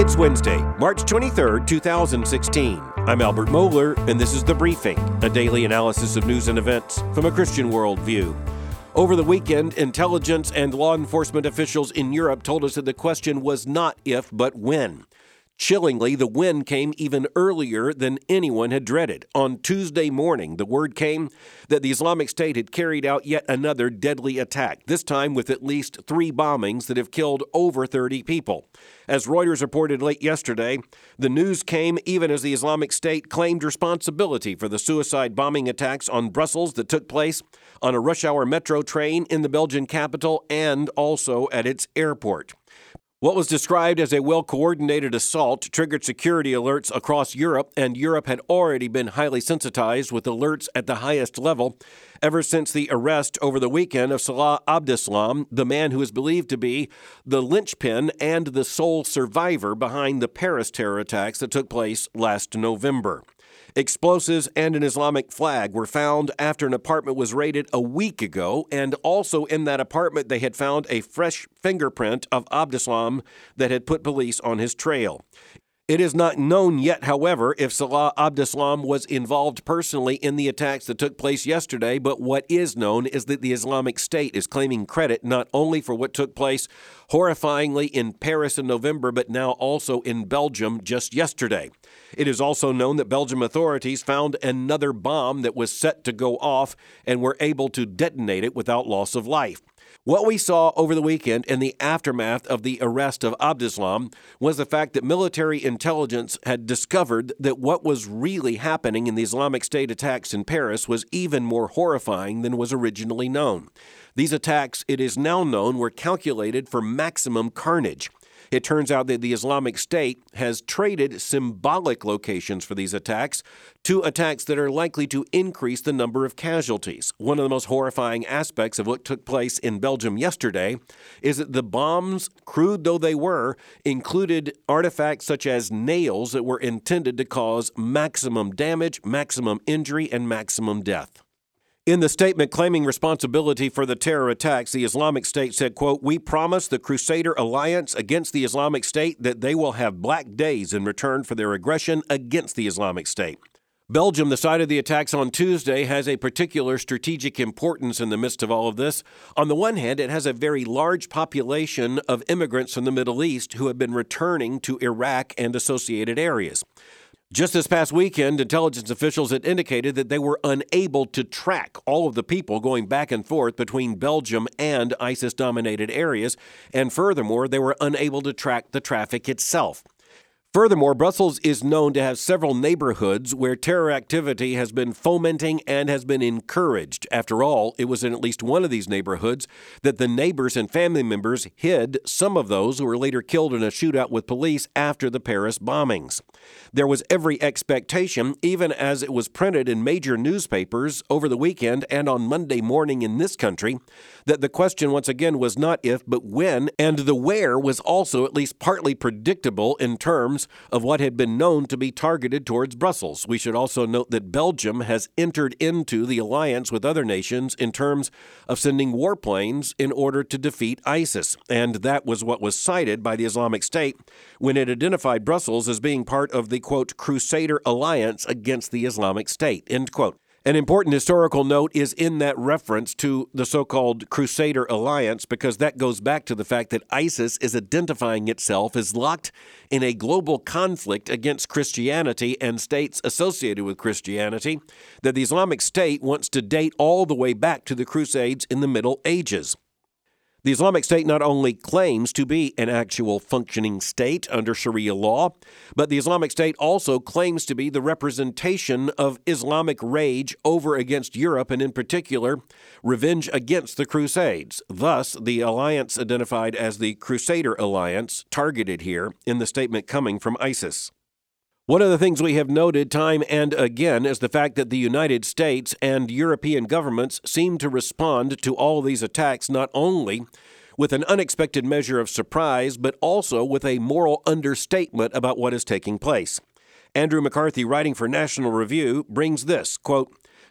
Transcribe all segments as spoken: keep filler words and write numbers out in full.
It's Wednesday, March twenty-third, two thousand sixteen. I'm Albert Mohler, and this is The Briefing, a daily analysis of news and events from a Christian worldview. Over the weekend, intelligence and law enforcement officials in Europe told us that the question was not if, but when. Chillingly, the when came even earlier than anyone had dreaded. On Tuesday morning, the word came that the Islamic State had carried out yet another deadly attack, this time with at least three bombings that have killed over thirty people. As Reuters reported late yesterday, the news came even as the Islamic State claimed responsibility for the suicide bombing attacks on Brussels that took place on a rush-hour metro train in the Belgian capital and also at its airport. What was described as a well-coordinated assault triggered security alerts across Europe, and Europe had already been highly sensitized with alerts at the highest level ever since the arrest over the weekend of Salah Abdeslam, the man who is believed to be the linchpin and the sole survivor behind the Paris terror attacks that took place last November. Explosives and an Islamic flag were found after an apartment was raided a week ago, and also in that apartment they had found a fresh fingerprint of Abdeslam that had put police on his trail. It is not known yet, however, if Salah Abdeslam was involved personally in the attacks that took place yesterday, but what is known is that the Islamic State is claiming credit not only for what took place horrifyingly in Paris in November, but now also in Belgium just yesterday. It is also known that Belgium authorities found another bomb that was set to go off and were able to detonate it without loss of life. What we saw over the weekend in the aftermath of the arrest of Abdeslam was the fact that military intelligence had discovered that what was really happening in the Islamic State attacks in Paris was even more horrifying than was originally known. These attacks, it is now known, were calculated for maximum carnage. It turns out that the Islamic State has traded symbolic locations for these attacks to attacks that are likely to increase the number of casualties. One of the most horrifying aspects of what took place in Belgium yesterday is that the bombs, crude though they were, included artifacts such as nails that were intended to cause maximum damage, maximum injury, and maximum death. In the statement claiming responsibility for the terror attacks, the Islamic State said, quote, "We promise the Crusader Alliance against the Islamic State that they will have black days in return for their aggression against the Islamic State." Belgium, the site of the attacks on Tuesday, has a particular strategic importance in the midst of all of this. On the one hand, it has a very large population of immigrants from the Middle East who have been returning to Iraq and associated areas. Just this past weekend, intelligence officials had indicated that they were unable to track all of the people going back and forth between Belgium and ISIS-dominated areas, and furthermore, they were unable to track the traffic itself. Furthermore, Brussels is known to have several neighborhoods where terror activity has been fomenting and has been encouraged. After all, it was in at least one of these neighborhoods that the neighbors and family members hid some of those who were later killed in a shootout with police after the Paris bombings. There was every expectation, even as it was printed in major newspapers over the weekend and on Monday morning in this country, that the question once again was not if, but when, and the where was also at least partly predictable in terms of what had been known to be targeted towards Brussels. We should also note that Belgium has entered into the alliance with other nations in terms of sending warplanes in order to defeat ISIS, and that was what was cited by the Islamic State when it identified Brussels as being part of the, quote, Crusader Alliance against the Islamic State, end quote. An important historical note is in that reference to the so-called Crusader Alliance, because that goes back to the fact that ISIS is identifying itself as locked in a global conflict against Christianity and states associated with Christianity that the Islamic State wants to date all the way back to the Crusades in the Middle Ages. The Islamic State not only claims to be an actual functioning state under Sharia law, but the Islamic State also claims to be the representation of Islamic rage over against Europe and, in particular, revenge against the Crusades. Thus, the alliance identified as the Crusader Alliance targeted here in the statement coming from ISIS. One of the things we have noted time and again is the fact that the United States and European governments seem to respond to all of these attacks not only with an unexpected measure of surprise, but also with a moral understatement about what is taking place. Andrew McCarthy, writing for National Review, brings this, quote,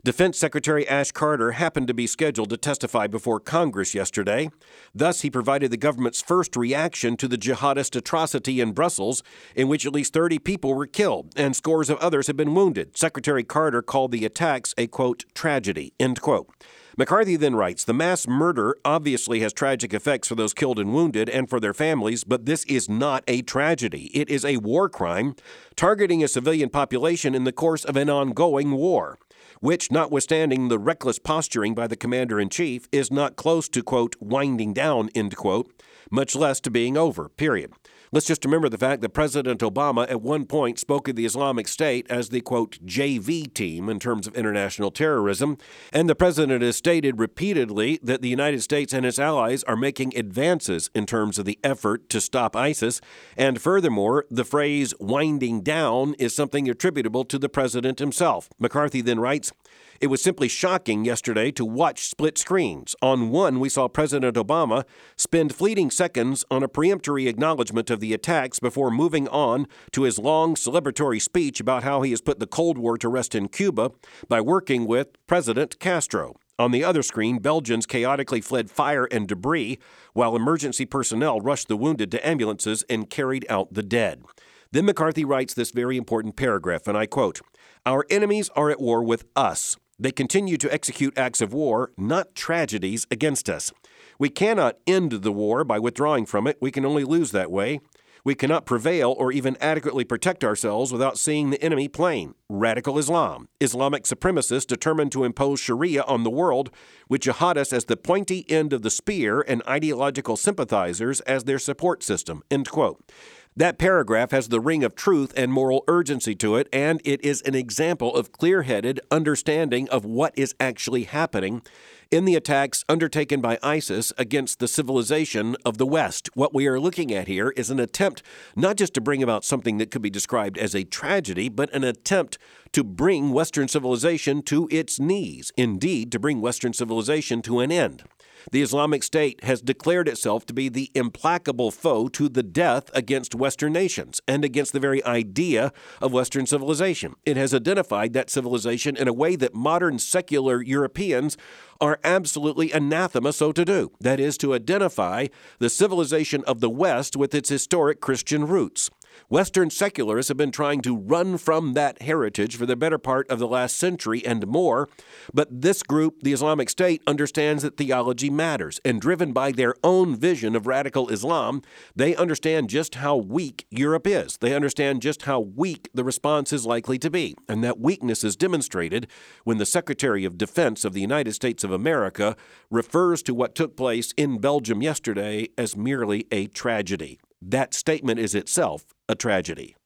Defense Secretary Ash Carter happened to be scheduled to testify before Congress yesterday. Thus, he provided the government's first reaction to the jihadist atrocity in Brussels, in which at least thirty people were killed and scores of others have been wounded. Secretary Carter called the attacks a, quote, tragedy, end quote. McCarthy then writes, the mass murder obviously has tragic effects for those killed and wounded and for their families, but this is not a tragedy. It is a war crime targeting a civilian population in the course of an ongoing war, which, notwithstanding the reckless posturing by the commander-in-chief, is not close to, quote, winding down, end quote, much less to being over, period. Let's just remember the fact that President Obama at one point spoke of the Islamic State as the, quote, J V team in terms of international terrorism, and the president has stated repeatedly that the United States and its allies are making advances in terms of the effort to stop ISIS, and furthermore, the phrase winding down is something attributable to the president himself. McCarthy then writes, it was simply shocking yesterday to watch split screens. On one, we saw President Obama spend fleeting seconds on a peremptory acknowledgement of the attacks before moving on to his long celebratory speech about how he has put the Cold War to rest in Cuba by working with President Castro. On the other screen, Belgians chaotically fled fire and debris while emergency personnel rushed the wounded to ambulances and carried out the dead. Then McCarthy writes this very important paragraph, and I quote, our enemies are at war with us. They continue to execute acts of war, not tragedies, against us. We cannot end the war by withdrawing from it. We can only lose that way. We cannot prevail or even adequately protect ourselves without seeing the enemy plain. Radical Islam, Islamic supremacists determined to impose Sharia on the world, with jihadists as the pointy end of the spear and ideological sympathizers as their support system, end quote. That paragraph has the ring of truth and moral urgency to it, and it is an example of clear-headed understanding of what is actually happening in the attacks undertaken by ISIS against the civilization of the West. What we are looking at here is an attempt not just to bring about something that could be described as a tragedy, but an attempt to bring Western civilization to its knees, indeed, to bring Western civilization to an end. The Islamic State has declared itself to be the implacable foe to the death against Western nations and against the very idea of Western civilization. It has identified that civilization in a way that modern secular Europeans are absolutely anathema so to do. That is, to identify the civilization of the West with its historic Christian roots. Western secularists have been trying to run from that heritage for the better part of the last century and more, but this group, the Islamic State, understands that theology matters, and driven by their own vision of radical Islam, they understand just how weak Europe is. They understand just how weak the response is likely to be, and that weakness is demonstrated when the Secretary of Defense of the United States of America refers to what took place in Belgium yesterday as merely a tragedy. That statement is itself a tragedy.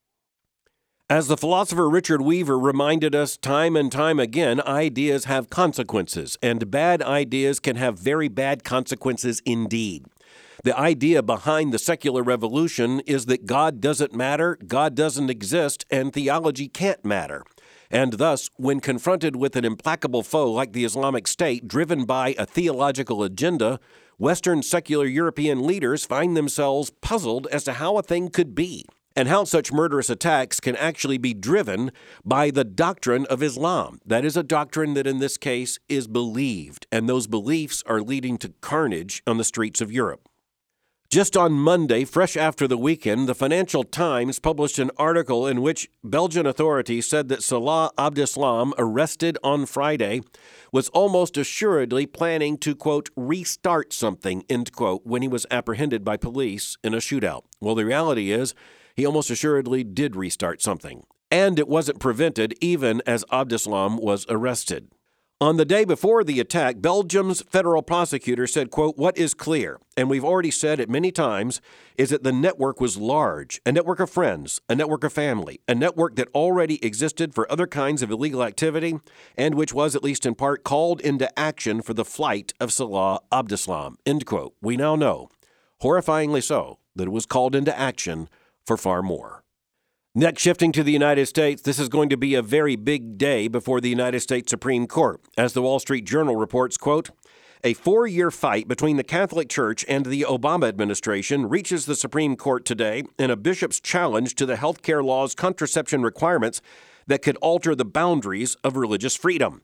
As the philosopher Richard Weaver reminded us time and time again, ideas have consequences, and bad ideas can have very bad consequences indeed. The idea behind the secular revolution is that God doesn't matter, God doesn't exist, and theology can't matter. And thus, when confronted with an implacable foe like the Islamic State driven by a theological agenda, Western secular European leaders find themselves puzzled as to how a thing could be, and how such murderous attacks can actually be driven by the doctrine of Islam. That is a doctrine that in this case is believed, and those beliefs are leading to carnage on the streets of Europe. Just on Monday, fresh after the weekend, the Financial Times published an article in which Belgian authorities said that Salah Abdeslam, arrested on Friday, was almost assuredly planning to, quote, restart something, end quote, when he was apprehended by police in a shootout. Well, the reality is he almost assuredly did restart something, and it wasn't prevented even as Abdeslam was arrested. On the day before the attack, Belgium's federal prosecutor said, quote, what is clear, and we've already said it many times, is that the network was large, a network of friends, a network of family, a network that already existed for other kinds of illegal activity, and which was, at least in part, called into action for the flight of Salah Abdeslam, end quote. We now know, horrifyingly so, that it was called into action for far more. Next, shifting to the United States, this is going to be a very big day before the United States Supreme Court. As the Wall Street Journal reports, quote, a four-year fight between the Catholic Church and the Obama administration reaches the Supreme Court today in a bishop's challenge to the health care law's contraception requirements that could alter the boundaries of religious freedom.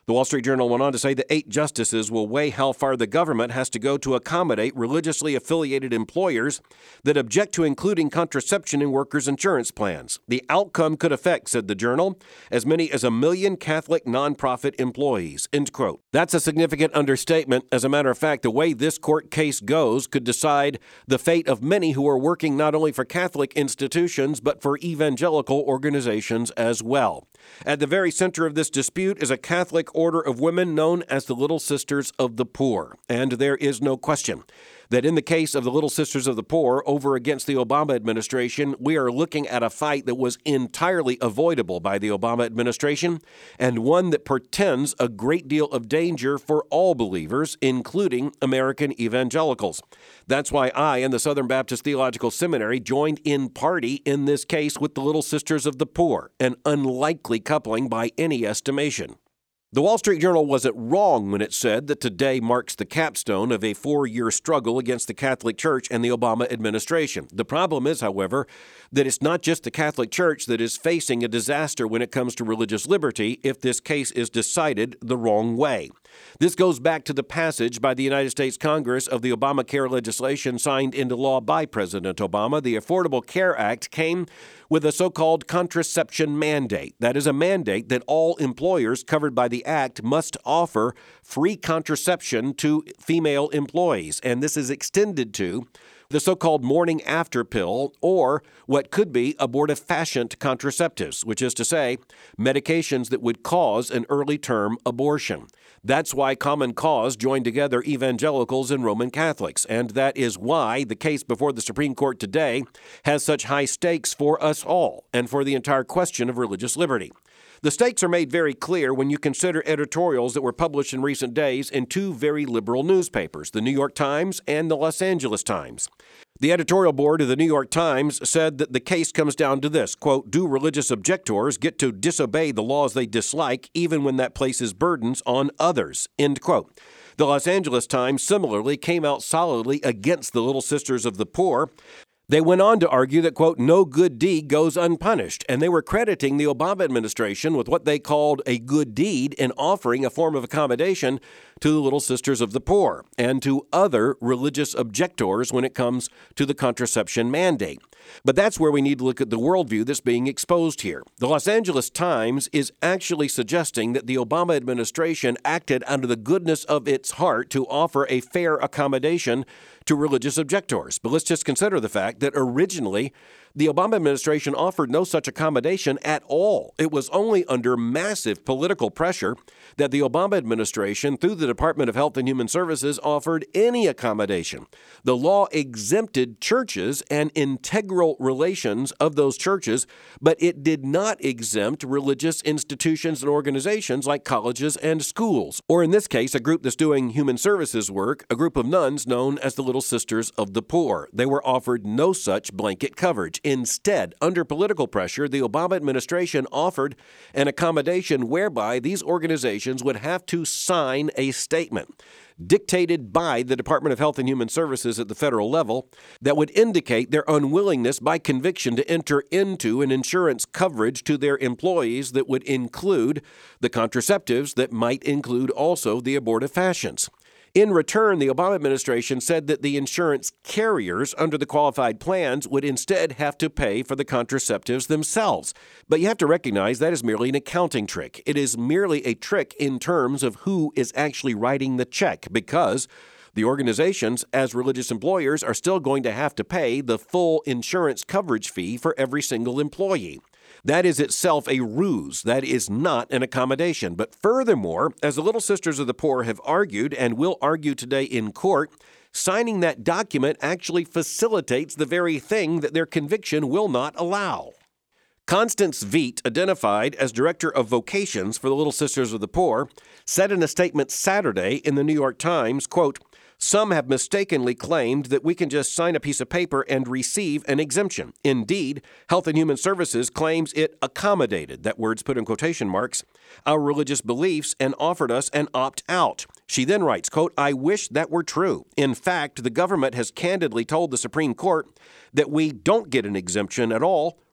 The Wall Street Journal went on to say the eight justices will weigh how far the government has to go to accommodate religiously affiliated employers that object to including contraception in workers' insurance plans. The outcome could affect, said the Journal, as many as a million Catholic nonprofit employees. End quote. That's a significant understatement. As a matter of fact, the way this court case goes could decide the fate of many who are working not only for Catholic institutions, but for evangelical organizations as well. At the very center of this dispute is a Catholic order of women known as the Little Sisters of the Poor. And there is no question that in the case of the Little Sisters of the Poor over against the Obama administration, we are looking at a fight that was entirely avoidable by the Obama administration and one that portends a great deal of danger for all believers, including American evangelicals. That's why I and the Southern Baptist Theological Seminary joined in party in this case with the Little Sisters of the Poor, an unlikely coupling by any estimation. The Wall Street Journal wasn't wrong when it said that today marks the capstone of a four-year struggle against the Catholic Church and the Obama administration. The problem is, however, that it's not just the Catholic Church that is facing a disaster when it comes to religious liberty if this case is decided the wrong way. This goes back to the passage by the United States Congress of the Obamacare legislation signed into law by President Obama. The Affordable Care Act came with a so-called contraception mandate. That is a mandate that all employers covered by the act must offer free contraception to female employees. And this is extended to the so-called morning after pill, or what could be abortifacient contraceptives, which is to say, medications that would cause an early-term abortion. That's why Common Cause joined together evangelicals and Roman Catholics, and that is why the case before the Supreme Court today has such high stakes for us all and for the entire question of religious liberty. The stakes are made very clear when you consider editorials that were published in recent days in two very liberal newspapers, the New York Times and the Los Angeles Times. The editorial board of the New York Times said that the case comes down to this, quote, do religious objectors get to disobey the laws they dislike even when that places burdens on others, end quote. The Los Angeles Times similarly came out solidly against the Little Sisters of the Poor. They went on to argue that, quote, no good deed goes unpunished, and they were crediting the Obama administration with what they called a good deed in offering a form of accommodation to the Little Sisters of the Poor and to other religious objectors when it comes to the contraception mandate. But that's where we need to look at the worldview that's being exposed here. The Los Angeles Times is actually suggesting that the Obama administration acted out of the goodness of its heart to offer a fair accommodation to religious objectors. But let's just consider the fact that originally the Obama administration offered no such accommodation at all. It was only under massive political pressure that the Obama administration, through the Department of Health and Human Services, offered any accommodation. The law exempted churches and integral relations of those churches, but it did not exempt religious institutions and organizations like colleges and schools, or in this case, a group that's doing human services work, a group of nuns known as the Little Sisters of the Poor. They were offered no such blanket coverage. Instead, under political pressure, the Obama administration offered an accommodation whereby these organizations would have to sign a statement dictated by the Department of Health and Human Services at the federal level that would indicate their unwillingness by conviction to enter into an insurance coverage to their employees that would include the contraceptives that might include also the abortifacients. In return, the Obama administration said that the insurance carriers under the qualified plans would instead have to pay for the contraceptives themselves. But you have to recognize that is merely an accounting trick. It is merely a trick in terms of who is actually writing the check, because the organizations, as religious employers, are still going to have to pay the full insurance coverage fee for every single employee. That is itself a ruse. That is not an accommodation. But furthermore, as the Little Sisters of the Poor have argued and will argue today in court, signing that document actually facilitates the very thing that their conviction will not allow. Constance Veet, identified as Director of Vocations for the Little Sisters of the Poor, said in a statement Saturday in the New York Times, quote, some have mistakenly claimed that we can just sign a piece of paper and receive an exemption. Indeed, Health and Human Services claims it accommodated, that word's put in quotation marks, our religious beliefs and offered us an opt-out. She then writes, quote, I wish that were true. In fact, the government has candidly told the Supreme Court that we don't get an exemption at all.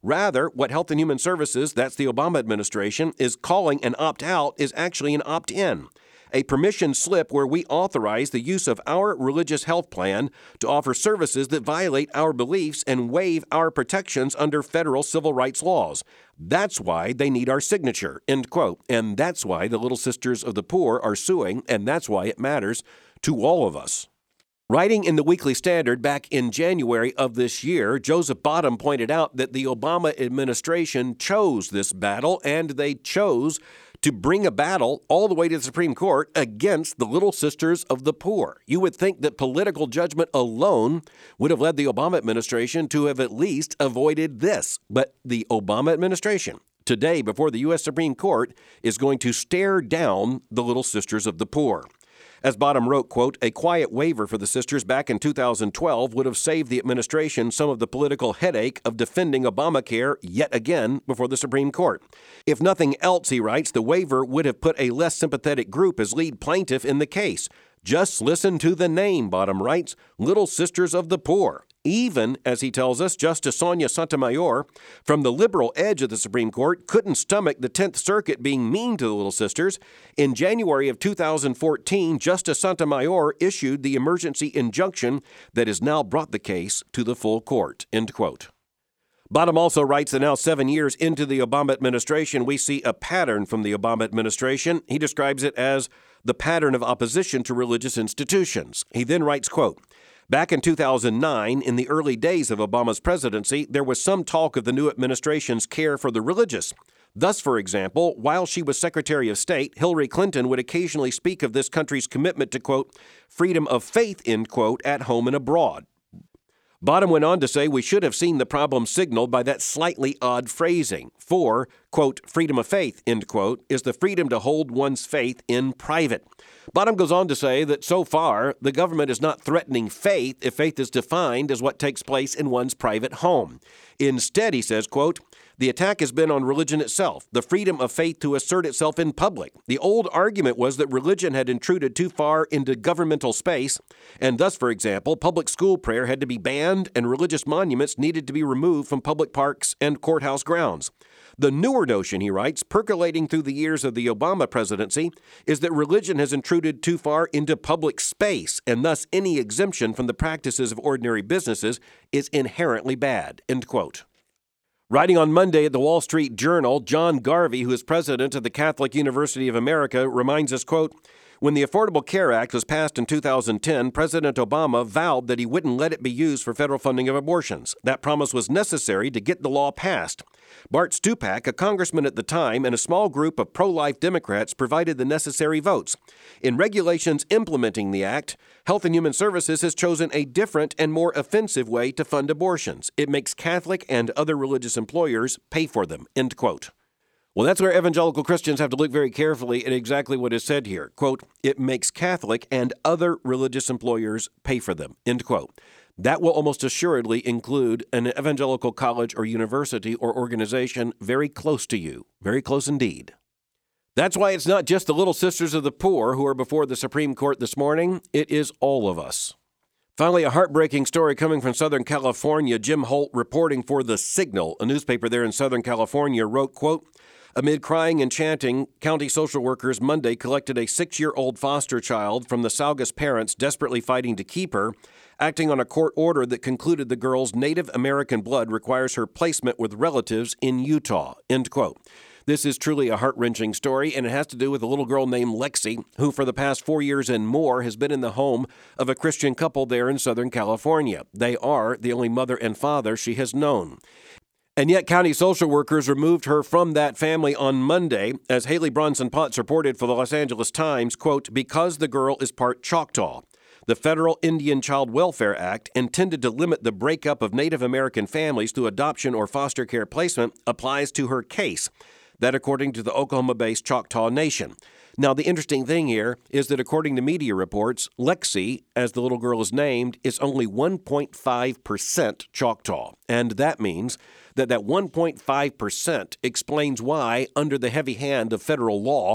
Rather, what Health and Human Services, that's the Obama administration, is calling an opt-out is actually an opt-in. A permission slip where we authorize the use of our religious health plan to offer services that violate our beliefs and waive our protections under federal civil rights laws. That's why they need our signature, end quote. And that's why the Little Sisters of the Poor are suing, and that's why it matters to all of us. Writing in the Weekly Standard back in January of this year, Joseph Bottom pointed out that the Obama administration chose this battle, and they chose to bring a battle all the way to the Supreme Court against the Little Sisters of the Poor. You would think that political judgment alone would have led the Obama administration to have at least avoided this. But the Obama administration, today before the U S Supreme Court, is going to stare down the Little Sisters of the Poor. As Bottom wrote, quote, a quiet waiver for the sisters back in two thousand twelve would have saved the administration some of the political headache of defending Obamacare yet again before the Supreme Court. If nothing else, he writes, the waiver would have put a less sympathetic group as lead plaintiff in the case. Just listen to the name, Bottom writes, Little Sisters of the Poor. Even, as he tells us, Justice Sonia Sotomayor, from the liberal edge of the Supreme Court, couldn't stomach the Tenth Circuit being mean to the Little Sisters. In January of two thousand fourteen, Justice Sotomayor issued the emergency injunction that has now brought the case to the full court, end quote. Bottom also writes that now seven years into the Obama administration, we see a pattern from the Obama administration. He describes it as the pattern of opposition to religious institutions. He then writes, quote, back in two thousand nine, in the early days of Obama's presidency, there was some talk of the new administration's care for the religious. Thus, for example, while she was Secretary of State, Hillary Clinton would occasionally speak of this country's commitment to, quote, freedom of faith, end quote, at home and abroad. Bottom went on to say we should have seen the problem signaled by that slightly odd phrasing. For, quote, freedom of faith, end quote, is the freedom to hold one's faith in private. Bottom goes on to say that so far, the government is not threatening faith if faith is defined as what takes place in one's private home. Instead, he says, quote, the attack has been on religion itself, the freedom of faith to assert itself in public. The old argument was that religion had intruded too far into governmental space, and thus, for example, public school prayer had to be banned and religious monuments needed to be removed from public parks and courthouse grounds. The newer notion, he writes, percolating through the years of the Obama presidency, is that religion has intruded too far into public space, and thus any exemption from the practices of ordinary businesses is inherently bad, end quote. Writing on Monday at the Wall Street Journal, John Garvey, who is president of the Catholic University of America, reminds us, quote, when the Affordable Care Act was passed in two thousand ten, President Obama vowed that he wouldn't let it be used for federal funding of abortions. That promise was necessary to get the law passed. Bart Stupak, a congressman at the time, and a small group of pro-life Democrats provided the necessary votes. In regulations implementing the act, Health and Human Services has chosen a different and more offensive way to fund abortions. It makes Catholic and other religious employers pay for them, end quote. Well, that's where evangelical Christians have to look very carefully at exactly what is said here. Quote, it makes Catholic and other religious employers pay for them, end quote. That will almost assuredly include an evangelical college or university or organization very close to you, very close indeed. That's why it's not just the Little Sisters of the Poor who are before the Supreme Court this morning. It is all of us. Finally, a heartbreaking story coming from Southern California. Jim Holt, reporting for The Signal, a newspaper there in Southern California, wrote, quote, amid crying and chanting, county social workers Monday collected a six-year-old foster child from the Saugus parents desperately fighting to keep her, acting on a court order that concluded the girl's Native American blood requires her placement with relatives in Utah, end quote. This is truly a heart-wrenching story, and it has to do with a little girl named Lexi, who for the past four years and more has been in the home of a Christian couple there in Southern California. They are the only mother and father she has known. And yet county social workers removed her from that family on Monday, as Haley Bronson Potts reported for the Los Angeles Times, quote, because the girl is part Choctaw. The Federal Indian Child Welfare Act, intended to limit the breakup of Native American families through adoption or foster care placement, applies to her case. That according to the Oklahoma-based Choctaw Nation. Now, the interesting thing here is that according to media reports, Lexi, as the little girl is named, is only one point five percent Choctaw. And that means that that one point five percent explains why, under the heavy hand of federal law,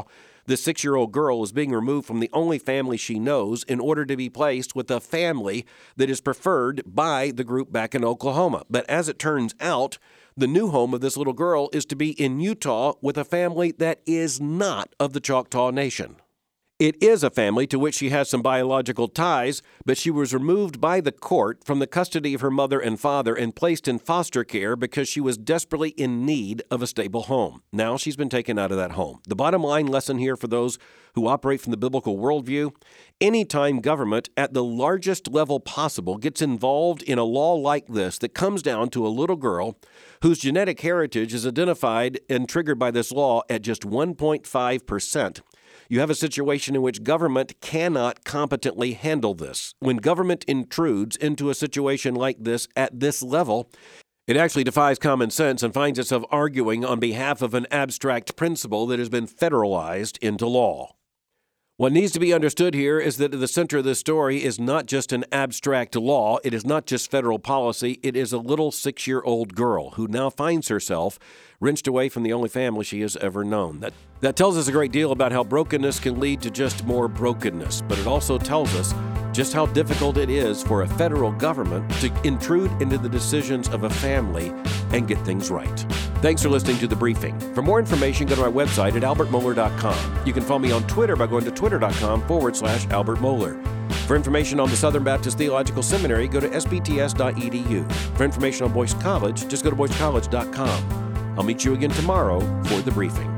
This six-year-old girl is being removed from the only family she knows in order to be placed with a family that is preferred by the group back in Oklahoma. But as it turns out, the new home of this little girl is to be in Utah with a family that is not of the Choctaw Nation. It is a family to which she has some biological ties, but she was removed by the court from the custody of her mother and father and placed in foster care because she was desperately in need of a stable home. Now she's been taken out of that home. The bottom line lesson here for those who operate from the biblical worldview: anytime government at the largest level possible gets involved in a law like this that comes down to a little girl whose genetic heritage is identified and triggered by this law at just one point five percent, you have a situation in which government cannot competently handle this. When government intrudes into a situation like this at this level, it actually defies common sense and finds itself arguing on behalf of an abstract principle that has been federalized into law. What needs to be understood here is that at the center of this story is not just an abstract law, it is not just federal policy, it is a little six-year-old girl who now finds herself wrenched away from the only family she has ever known. That, that tells us a great deal about how brokenness can lead to just more brokenness, but it also tells us just how difficult it is for a federal government to intrude into the decisions of a family and get things right. Thanks for listening to The Briefing. For more information, go to my website at albert mohler dot com. You can follow me on Twitter by going to twitter.com forward slash Albert Mohler. For information on the Southern Baptist Theological Seminary, go to s b t s dot e d u. For information on Boyce College, just go to boyce college dot com. I'll meet you again tomorrow for The Briefing.